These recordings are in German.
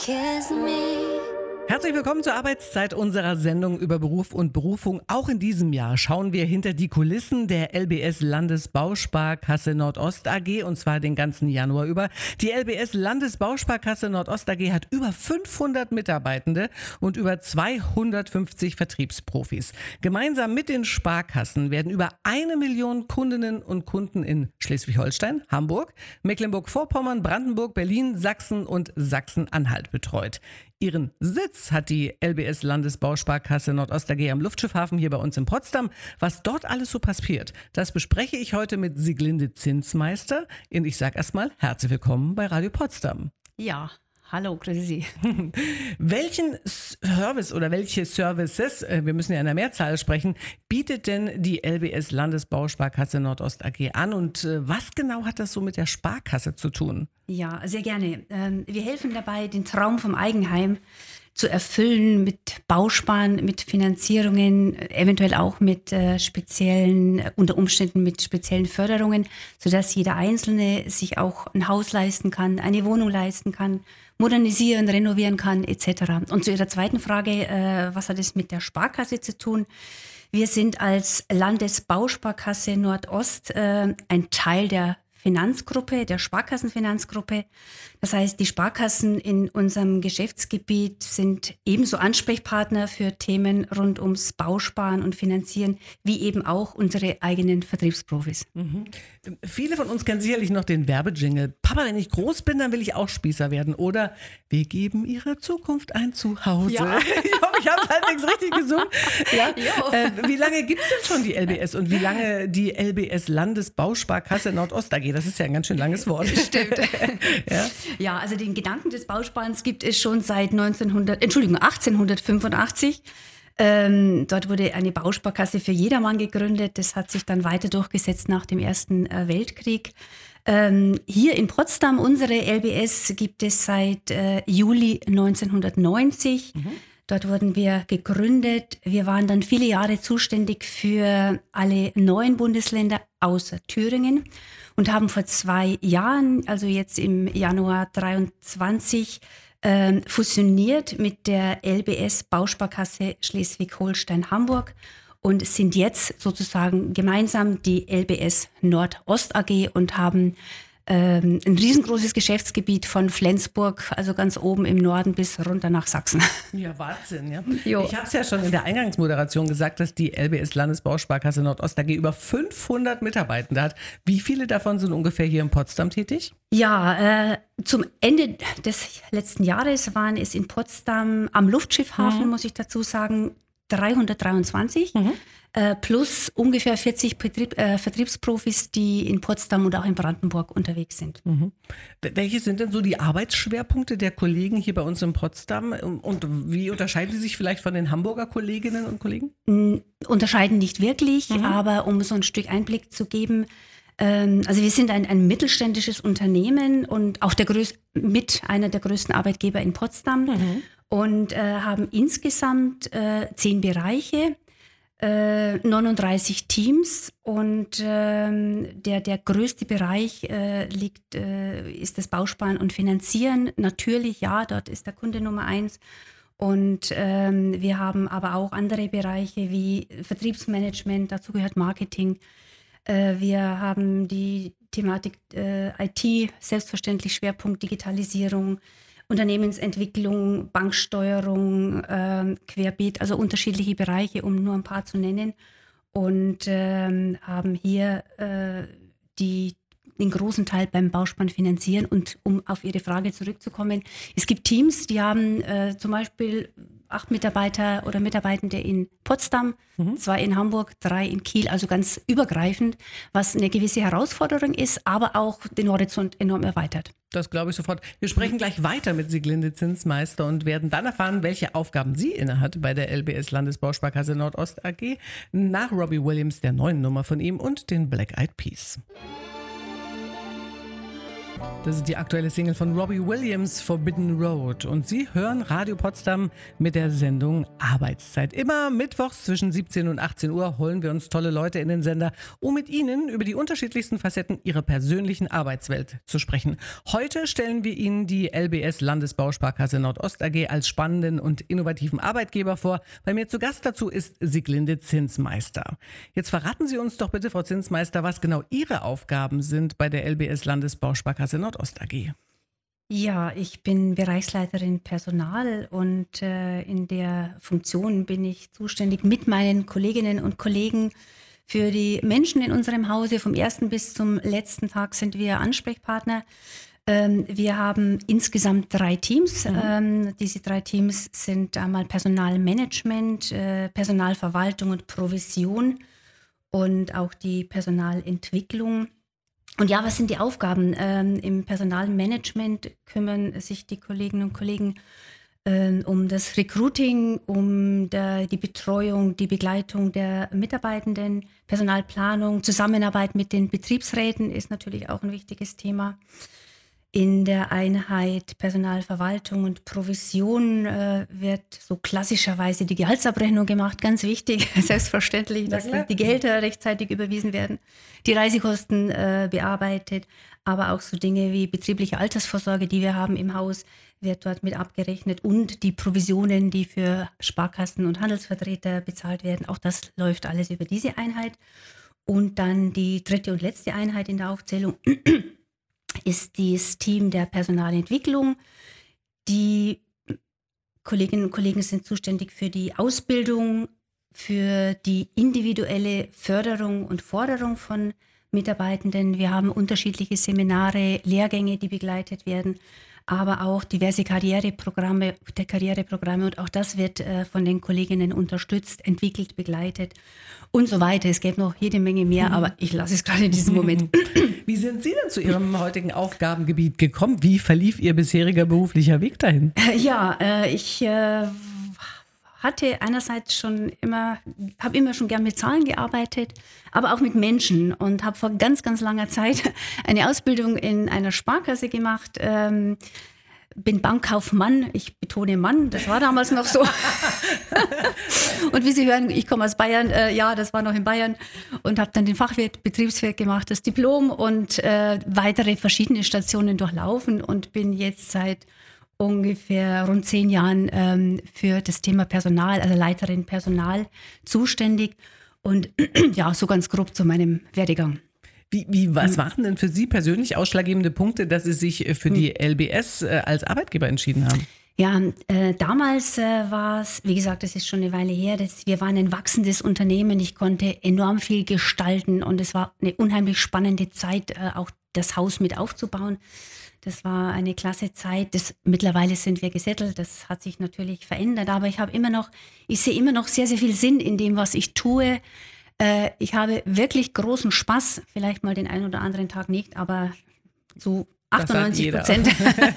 kiss me. Herzlich willkommen zur Arbeitszeit unserer Sendung über Beruf und Berufung. Auch in diesem Jahr schauen wir hinter die Kulissen der LBS Landesbausparkasse Nordost AG und zwar den ganzen Januar über. Die LBS Landesbausparkasse Nordost AG hat über 500 Mitarbeitende und über 250 Vertriebsprofis. Gemeinsam mit den Sparkassen werden über 1 Million Kundinnen und Kunden in Schleswig-Holstein, Hamburg, Mecklenburg-Vorpommern, Brandenburg, Berlin, Sachsen und Sachsen-Anhalt betreut. Ihren Sitz hat die LBS Landesbausparkasse Nordost AG am Luftschiffhafen hier bei uns in Potsdam. Was dort alles so passiert, das bespreche ich heute mit Sieglinde Zinsmeister. Und ich sage erstmal herzlich willkommen bei Radio Potsdam. Ja, hallo, grüße Sie. Welchen Service oder welche Services, wir müssen ja in der Mehrzahl sprechen, bietet denn die LBS Landesbausparkasse Nordost AG an und was genau hat das so mit der Sparkasse zu tun? Ja, sehr gerne. Wir helfen dabei, den Traum vom Eigenheim zu erfüllen mit Bausparen, mit Finanzierungen, eventuell auch mit unter Umständen mit speziellen Förderungen, sodass jeder Einzelne sich auch ein Haus leisten kann, eine Wohnung leisten kann, modernisieren, renovieren kann etc. Und zu Ihrer zweiten Frage, was hat es mit der Sparkasse zu tun? Wir sind als Landesbausparkasse Nordost ein Teil der Finanzgruppe, der Sparkassenfinanzgruppe. Das heißt, die Sparkassen in unserem Geschäftsgebiet sind ebenso Ansprechpartner für Themen rund ums Bausparen und Finanzieren, wie eben auch unsere eigenen Vertriebsprofis. Mhm. Viele von uns kennen sicherlich noch den Werbejingle. Papa, wenn ich groß bin, dann will ich auch Spießer werden. Oder wir geben ihre Zukunft ein Zuhause. Ja. Ich habe halbwegs richtig gesungen. Ja. Wie lange gibt es denn schon die LBS und wie lange die LBS Landesbausparkasse Nordost AG? Das ist ja ein ganz schön langes Wort. Stimmt. Ja, also den Gedanken des Bausparens gibt es schon seit 1885. Dort wurde eine Bausparkasse für jedermann gegründet. Das hat sich dann weiter durchgesetzt nach dem Ersten Weltkrieg. Hier in Potsdam, unsere LBS, gibt es seit Juli 1990. Dort wurden wir gegründet. Wir waren dann viele Jahre zuständig für alle 9 Bundesländer außer Thüringen und haben vor 2 Jahren, also jetzt im Januar 23, fusioniert mit der LBS Bausparkasse Schleswig-Holstein-Hamburg und sind jetzt sozusagen gemeinsam die LBS Nordost AG und haben ein riesengroßes Geschäftsgebiet von Flensburg, also ganz oben im Norden bis runter nach Sachsen. Ja, Wahnsinn, ja. Jo. Ich habe es ja schon in der Eingangsmoderation gesagt, dass die LBS Landesbausparkasse Nordost AG über 500 Mitarbeitende hat. Wie viele davon sind ungefähr hier in Potsdam tätig? Ja, zum Ende des letzten Jahres waren es in Potsdam am Luftschiffhafen, muss ich dazu sagen, 323. Plus ungefähr 40 Vertriebsprofis, die in Potsdam und auch in Brandenburg unterwegs sind. Welche sind denn so die Arbeitsschwerpunkte der Kollegen hier bei uns in Potsdam und wie unterscheiden sie sich vielleicht von den Hamburger Kolleginnen und Kollegen? Unterscheiden nicht wirklich, aber um so ein Stück Einblick zu geben, also wir sind ein mittelständisches Unternehmen und auch mit einer der größten Arbeitgeber in Potsdam und haben insgesamt 10 Bereiche. 39 Teams und der größte Bereich ist das Bausparen und Finanzieren. Natürlich, ja, dort ist der Kunde Nummer 1. Und wir haben aber auch andere Bereiche wie Vertriebsmanagement, dazu gehört Marketing. Wir haben die Thematik IT, selbstverständlich Schwerpunkt Digitalisierung, Unternehmensentwicklung, Banksteuerung, querbeet, also unterschiedliche Bereiche, um nur ein paar zu nennen. Und haben hier den großen Teil beim Bausparen finanzieren. Und um auf Ihre Frage zurückzukommen, es gibt Teams, die haben zum Beispiel 8 Mitarbeiter oder Mitarbeitende in Potsdam, 2 in Hamburg, 3 in Kiel, also ganz übergreifend, was eine gewisse Herausforderung ist, aber auch den Horizont enorm erweitert. Das glaube ich sofort. Wir sprechen gleich weiter mit Sieglinde Zinsmeister und werden dann erfahren, welche Aufgaben sie innehat bei der LBS Landesbausparkasse Nordost AG nach Robbie Williams, der neuen Nummer von ihm und den Black Eyed Peas. Das ist die aktuelle Single von Robbie Williams, Forbidden Road. Und Sie hören Radio Potsdam mit der Sendung Arbeitszeit. Immer mittwochs zwischen 17 und 18 Uhr holen wir uns tolle Leute in den Sender, um mit Ihnen über die unterschiedlichsten Facetten Ihrer persönlichen Arbeitswelt zu sprechen. Heute stellen wir Ihnen die LBS Landesbausparkasse Nordost AG als spannenden und innovativen Arbeitgeber vor. Bei mir zu Gast dazu ist Sieglinde Zinsmeister. Jetzt verraten Sie uns doch bitte, Frau Zinsmeister, was genau Ihre Aufgaben sind bei der LBS Landesbausparkasse Nordost AG. Ja, ich bin Bereichsleiterin Personal und in der Funktion bin ich zuständig mit meinen Kolleginnen und Kollegen für die Menschen in unserem Hause. Vom ersten bis zum letzten Tag sind wir Ansprechpartner. Wir haben insgesamt 3 Teams. Diese 3 Teams sind einmal Personalmanagement, Personalverwaltung und Provision und auch die Personalentwicklung. Und ja, was sind die Aufgaben? Im Personalmanagement kümmern sich die Kolleginnen und Kollegen um das Recruiting, um die Betreuung, die Begleitung der Mitarbeitenden, Personalplanung, Zusammenarbeit mit den Betriebsräten ist natürlich auch ein wichtiges Thema. In der Einheit Personalverwaltung und Provision wird so klassischerweise die Gehaltsabrechnung gemacht, ganz wichtig, selbstverständlich, dass die Gehälter rechtzeitig überwiesen werden, die Reisekosten bearbeitet, aber auch so Dinge wie betriebliche Altersvorsorge, die wir haben im Haus, wird dort mit abgerechnet und die Provisionen, die für Sparkassen und Handelsvertreter bezahlt werden, auch das läuft alles über diese Einheit. Und dann die 3. und letzte Einheit in der Aufzählung ist das Team der Personalentwicklung. Die Kolleginnen und Kollegen sind zuständig für die Ausbildung, für die individuelle Förderung und Forderung von Mitarbeitenden. Wir haben unterschiedliche Seminare, Lehrgänge, die begleitet werden, aber auch diverse Karriereprogramme und auch das wird von den Kolleginnen unterstützt, entwickelt, begleitet und so weiter. Es gäbe noch jede Menge mehr, aber ich lasse es gerade in diesem Moment. Wie sind Sie denn zu Ihrem heutigen Aufgabengebiet gekommen? Wie verlief Ihr bisheriger beruflicher Weg dahin? Ich hatte einerseits habe immer schon gern mit Zahlen gearbeitet, aber auch mit Menschen und habe vor ganz, ganz langer Zeit eine Ausbildung in einer Sparkasse gemacht. Bin Bankkaufmann, ich betone Mann, das war damals noch so. Und wie Sie hören, ich komme aus Bayern, das war noch in Bayern und habe dann den Fachwirt, Betriebswirt gemacht, das Diplom und weitere verschiedene Stationen durchlaufen und bin jetzt seit ungefähr rund 10 Jahren für das Thema Personal, also Leiterin Personal zuständig und ja, so ganz grob zu meinem Werdegang. Was waren denn für Sie persönlich ausschlaggebende Punkte, dass Sie sich für die LBS als Arbeitgeber entschieden haben? Ja, damals war es, wie gesagt, das ist schon eine Weile her, wir waren ein wachsendes Unternehmen, ich konnte enorm viel gestalten und es war eine unheimlich spannende Zeit, auch das Haus mit aufzubauen. Das war eine klasse Zeit. Mittlerweile sind wir gesettelt, das hat sich natürlich verändert, aber ich sehe immer noch sehr, sehr viel Sinn in dem, was ich tue. Ich habe wirklich großen Spaß, vielleicht mal den einen oder anderen Tag nicht, aber so 98%.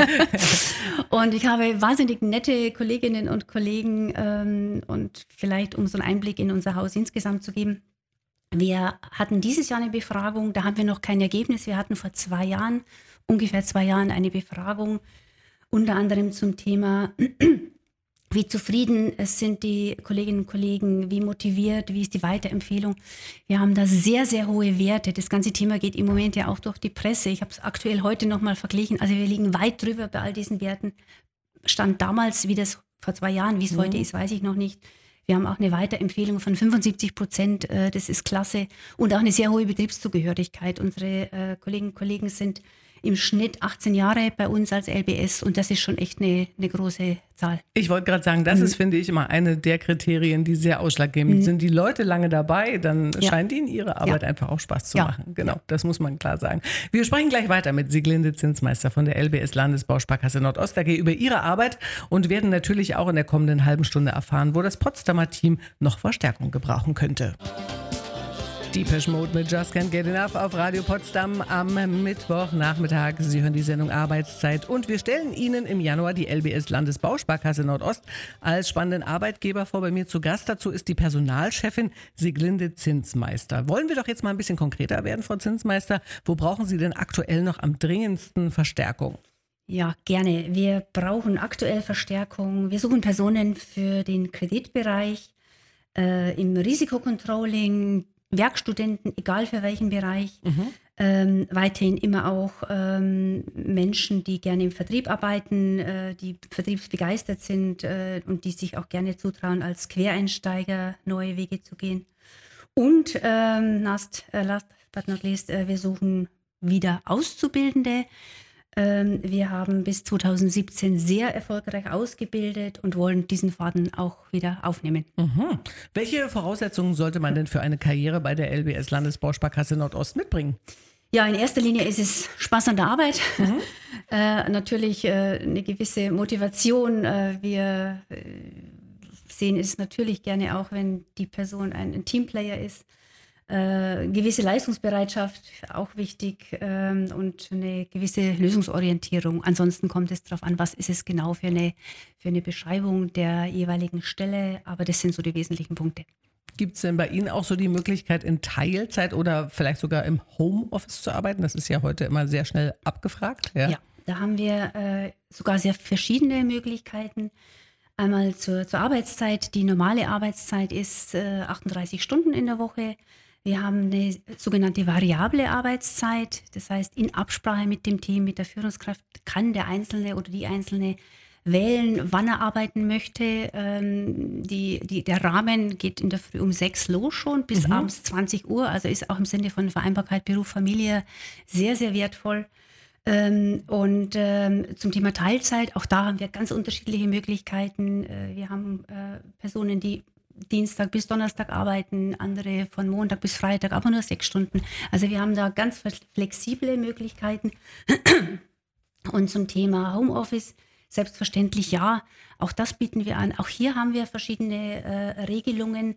Und ich habe wahnsinnig nette Kolleginnen und Kollegen und vielleicht um so einen Einblick in unser Haus insgesamt zu geben. Wir hatten dieses Jahr eine Befragung, da haben wir noch kein Ergebnis. Wir hatten vor ungefähr 2 Jahren eine Befragung, unter anderem zum Thema, wie zufrieden sind die Kolleginnen und Kollegen, wie motiviert, wie ist die Weiterempfehlung. Wir haben da sehr, sehr hohe Werte. Das ganze Thema geht im Moment ja auch durch die Presse. Ich habe es aktuell heute nochmal verglichen. Also wir liegen weit drüber bei all diesen Werten. Stand damals, wie das vor 2 Jahren, wie es heute ist, weiß ich noch nicht. Wir haben auch eine Weiterempfehlung von 75%, das ist klasse. Und auch eine sehr hohe Betriebszugehörigkeit. Unsere Kolleginnen und Kollegen sind im Schnitt 18 Jahre bei uns als LBS und das ist schon echt eine große Zahl. Ich wollte gerade sagen, das ist, finde ich, immer eine der Kriterien, die sehr ausschlaggebend sind. Die Leute lange dabei, dann scheint ihnen ihre Arbeit einfach auch Spaß zu machen. Genau, das muss man klar sagen. Wir sprechen gleich weiter mit Sieglinde Zinsmeister von der LBS Landesbausparkasse Nordost AG über ihre Arbeit und werden natürlich auch in der kommenden halben Stunde erfahren, wo das Potsdamer Team noch Verstärkung gebrauchen könnte. Depeche Mode mit Just Can't Get Enough auf Radio Potsdam am Mittwochnachmittag. Sie hören die Sendung Arbeitszeit und wir stellen Ihnen im Januar die LBS Landesbausparkasse Nordost als spannenden Arbeitgeber vor. Bei mir zu Gast dazu ist die Personalchefin Sieglinde Zinsmeister. Wollen wir doch jetzt mal ein bisschen konkreter werden, Frau Zinsmeister. Wo brauchen Sie denn aktuell noch am dringendsten Verstärkung? Ja, gerne. Wir brauchen aktuell Verstärkung. Wir suchen Personen für den Kreditbereich, im Risikocontrolling, Werkstudenten, egal für welchen Bereich. Weiterhin immer auch Menschen, die gerne im Vertrieb arbeiten, die vertriebsbegeistert sind und die sich auch gerne zutrauen, als Quereinsteiger neue Wege zu gehen. Und last but not least, wir suchen wieder Auszubildende. Wir haben bis 2017 sehr erfolgreich ausgebildet und wollen diesen Faden auch wieder aufnehmen. Welche Voraussetzungen sollte man denn für eine Karriere bei der LBS Landesbausparkasse Nordost mitbringen? Ja, in erster Linie ist es Spaß an der Arbeit. Natürlich eine gewisse Motivation. Wir sehen es natürlich gerne auch, wenn die Person ein Teamplayer ist. Gewisse Leistungsbereitschaft, auch wichtig, und eine gewisse Lösungsorientierung. Ansonsten kommt es darauf an, was ist es genau für eine Beschreibung der jeweiligen Stelle. Aber das sind so die wesentlichen Punkte. Gibt es denn bei Ihnen auch so die Möglichkeit, in Teilzeit oder vielleicht sogar im Homeoffice zu arbeiten? Das ist ja heute immer sehr schnell abgefragt. Ja, da haben wir sogar sehr verschiedene Möglichkeiten. Einmal zur Arbeitszeit. Die normale Arbeitszeit ist 38 Stunden in der Woche. Wir haben eine sogenannte variable Arbeitszeit. Das heißt, in Absprache mit dem Team, mit der Führungskraft, kann der Einzelne oder die Einzelne wählen, wann er arbeiten möchte. Der Rahmen geht in der Früh um 6 los schon bis abends 20 Uhr. Also ist auch im Sinne von Vereinbarkeit Beruf, Familie sehr, sehr wertvoll. Und zum Thema Teilzeit, auch da haben wir ganz unterschiedliche Möglichkeiten. Wir haben Personen, die Dienstag bis Donnerstag arbeiten, andere von Montag bis Freitag, aber nur 6 Stunden. Also wir haben da ganz flexible Möglichkeiten. Und zum Thema Homeoffice, selbstverständlich ja, auch das bieten wir an. Auch hier haben wir verschiedene Regelungen,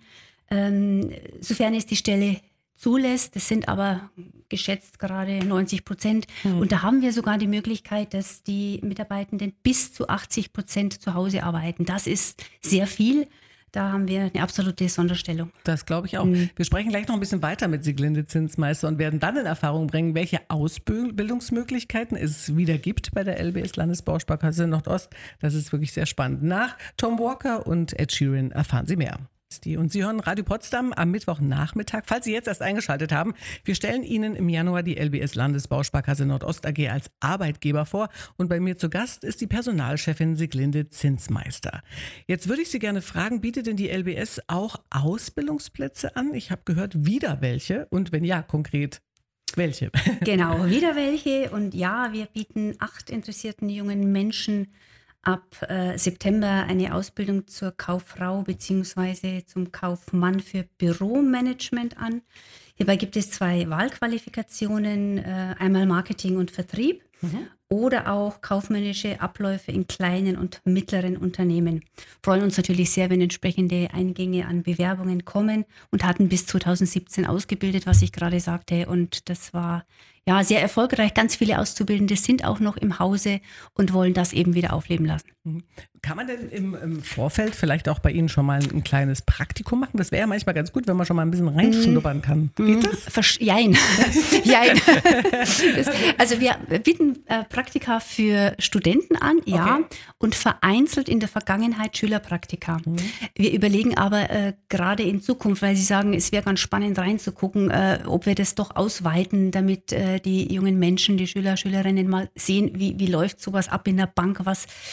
sofern es die Stelle zulässt. Das sind aber geschätzt gerade 90%. Und da haben wir sogar die Möglichkeit, dass die Mitarbeitenden bis zu 80% zu Hause arbeiten. Das ist sehr viel. Da haben wir eine absolute Sonderstellung. Das glaube ich auch. Wir sprechen gleich noch ein bisschen weiter mit Sieglinde Zinsmeister und werden dann in Erfahrung bringen, welche Ausbildungsmöglichkeiten es wieder gibt bei der LBS Landesbausparkasse Nordost. Das ist wirklich sehr spannend. Nach Tom Walker und Ed Sheeran erfahren Sie mehr. Und Sie hören Radio Potsdam am Mittwochnachmittag. Falls Sie jetzt erst eingeschaltet haben, wir stellen Ihnen im Januar die LBS Landesbausparkasse Nordost AG als Arbeitgeber vor. Und bei mir zu Gast ist die Personalchefin Sieglinde Zinsmeister. Jetzt würde ich Sie gerne fragen, bietet denn die LBS auch Ausbildungsplätze an? Ich habe gehört, wieder welche. Und wenn ja, konkret welche? Genau, wieder welche. Und ja, wir bieten 8 interessierten jungen Menschen ab September eine Ausbildung zur Kauffrau bzw. zum Kaufmann für Büromanagement an. Hierbei gibt es 2 Wahlqualifikationen, einmal Marketing und Vertrieb oder auch kaufmännische Abläufe in kleinen und mittleren Unternehmen. Freuen uns natürlich sehr, wenn entsprechende Eingänge an Bewerbungen kommen und hatten bis 2017 ausgebildet, was ich gerade sagte. Und das war ja sehr erfolgreich. Ganz viele Auszubildende sind auch noch im Hause und wollen das eben wieder aufleben lassen. Kann man denn im Vorfeld vielleicht auch bei Ihnen schon mal ein kleines Praktikum machen? Das wäre ja manchmal ganz gut, wenn man schon mal ein bisschen reinschnuppern kann. Geht das? Jein. Jein. Also wir bieten Praktika für Studenten an, ja, okay. Und vereinzelt in der Vergangenheit Schülerpraktika. Wir überlegen aber gerade in Zukunft, weil Sie sagen, es wäre ganz spannend reinzugucken, ob wir das doch ausweiten, damit die jungen Menschen, die Schüler, Schülerinnen mal sehen, wie läuft sowas ab in der Bank,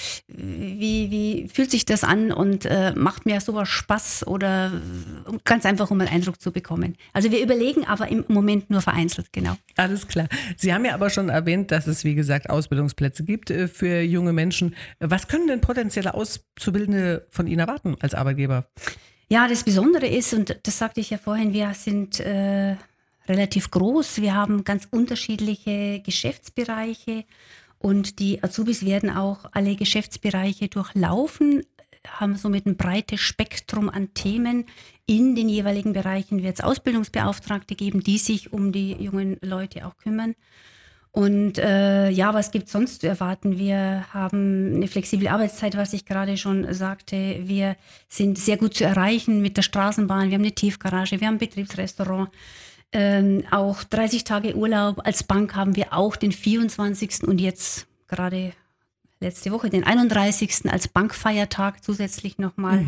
wie fühlt sich das an und macht mir sowas Spaß oder ganz einfach, um einen Eindruck zu bekommen. Also wir überlegen aber im Moment nur vereinzelt, genau. Alles klar. Sie haben ja aber schon erwähnt, dass es, wie gesagt, Ausbildungsplätze gibt für junge Menschen. Was können denn potenzielle Auszubildende von Ihnen erwarten als Arbeitgeber? Ja, das Besondere ist, und das sagte ich ja vorhin, wir sind relativ groß. Wir haben ganz unterschiedliche Geschäftsbereiche und die Azubis werden auch alle Geschäftsbereiche durchlaufen, haben somit ein breites Spektrum an Themen in den jeweiligen Bereichen. Wird es Ausbildungsbeauftragte geben, die sich um die jungen Leute auch kümmern. Und was gibt es sonst zu erwarten? Wir haben eine flexible Arbeitszeit, was ich gerade schon sagte. Wir sind sehr gut zu erreichen mit der Straßenbahn. Wir haben eine Tiefgarage, wir haben ein Betriebsrestaurant. Auch 30 Tage Urlaub. Als Bank haben wir auch den 24. und jetzt gerade letzte Woche den 31. als Bankfeiertag zusätzlich nochmal.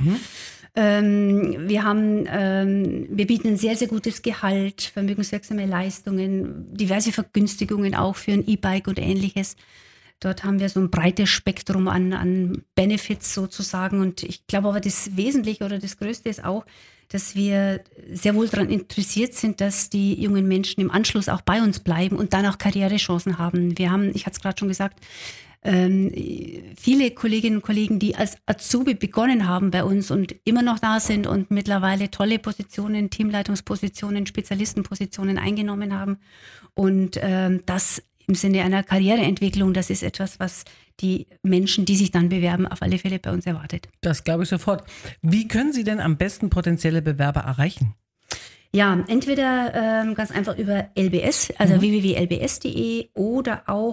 Wir bieten ein sehr, sehr gutes Gehalt, vermögenswirksame Leistungen, diverse Vergünstigungen auch für ein E-Bike und Ähnliches. Dort haben wir so ein breites Spektrum an Benefits sozusagen. Und ich glaube aber, das Wesentliche oder das Größte ist auch, dass wir sehr wohl daran interessiert sind, dass die jungen Menschen im Anschluss auch bei uns bleiben und dann auch Karrierechancen haben. Wir haben, ich hatte es gerade schon gesagt, viele Kolleginnen und Kollegen, die als Azubi begonnen haben bei uns und immer noch da sind und mittlerweile tolle Positionen, Teamleitungspositionen, Spezialistenpositionen eingenommen haben. Und das im Sinne einer Karriereentwicklung, das ist etwas, was die Menschen, die sich dann bewerben, auf alle Fälle bei uns erwartet. Das glaube ich sofort. Wie können Sie denn am besten potenzielle Bewerber erreichen? Ja, entweder ganz einfach über LBS, also www.lbs.de oder auch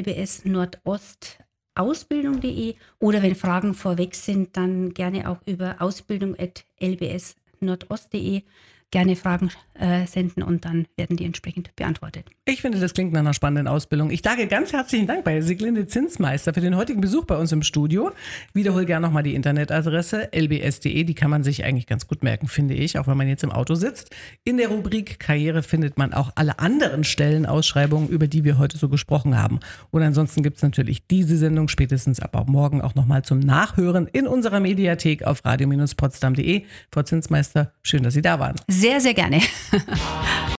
lbs-nordost-ausbildung.de oder wenn Fragen vorweg sind, dann gerne auch über ausbildung@lbs-nordost.de gerne Fragen senden und dann werden die entsprechend beantwortet. Ich finde, das klingt nach einer spannenden Ausbildung. Ich sage ganz herzlichen Dank bei Siglinde Zinsmeister für den heutigen Besuch bei uns im Studio. Wiederhole gerne nochmal die Internetadresse lbs.de, die kann man sich eigentlich ganz gut merken, finde ich, auch wenn man jetzt im Auto sitzt. In der Rubrik Karriere findet man auch alle anderen Stellenausschreibungen, über die wir heute so gesprochen haben. Und ansonsten gibt es natürlich diese Sendung spätestens ab morgen auch nochmal zum Nachhören in unserer Mediathek auf radio-potsdam.de. Frau Zinsmeister, schön, dass Sie da waren. Sehr, sehr gerne.